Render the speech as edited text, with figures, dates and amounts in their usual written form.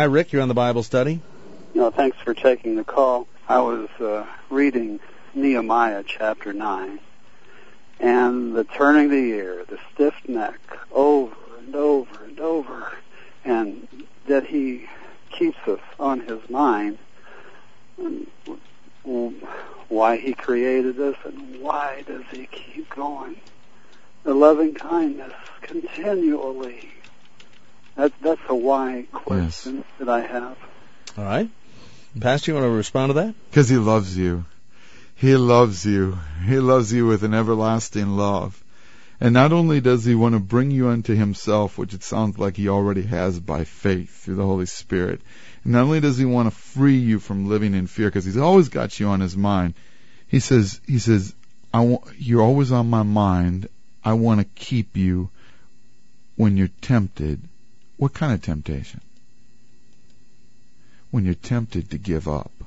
Hi, Rick. You're on the Bible study. No, thanks for taking the call. I was reading Nehemiah chapter 9, and the turning the ear, the stiff neck, over and over and over, and that he keeps us on his mind, why he created us and why does he keep going. The loving kindness continually. That's a why question that I have. All right. Pastor, you want to respond to that? Because he loves you. He loves you. He loves you with an everlasting love. And not only does he want to bring you unto himself, which it sounds like he already has by faith through the Holy Spirit, and not only does he want to free you from living in fear, because he's always got you on his mind. He says, you're always on my mind. I want to keep you when you're tempted. What kind of temptation? When you're tempted to give up.